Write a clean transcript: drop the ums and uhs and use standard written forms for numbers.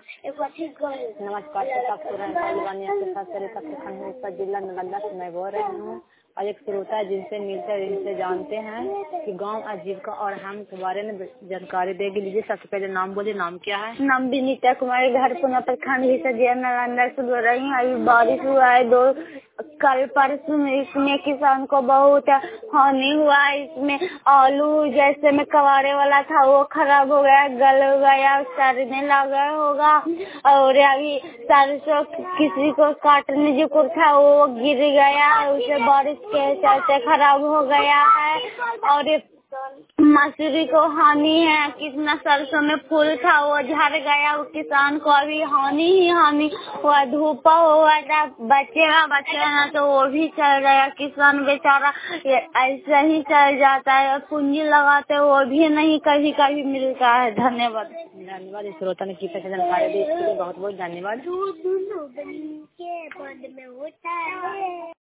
नमस्कार, जिला नालंदा से मैं बोल रही हूँ और एक श्रोता है जिनसे मिलते हैं, जिनसे जानते हैं कि गांव आजीविका और हम के बारे में जानकारी देगी। लीजिए, सबसे पहले नाम बोलिए, नाम क्या है? नाम विनीता कुमारी, घर पुना प्रखंड हिस्सा जिला नालंदा से बोल रही हूँ। अभी बारिश हुआ है कल परसों में, इसमें किसान को बहुत हानि हुआ है। इसमें आलू जैसे में कवारे वाला था वो खराब हो गया, गल गया, सड़ने लगा होगा। और अभी सरसों किसी को काटने जो था वो गिर गया, उसे बारिश के चलते खराब हो गया है। और मसूरी को हानि है, कितना सरसों में फूल था वो झड़ गया। वो किसान को अभी हानि ही हानि हुआ। धूप हुआ था, बचेगा ना तो वो भी चल गया। किसान बेचारा ऐसे ही चल जाता है और पूंजी लगाते वो भी नहीं कभी कभी मिलता है। धन्यवाद। धन्यवाद, श्रोता ने किसी जानकारी दी, इसके लिए बहुत बहुत धन्यवाद।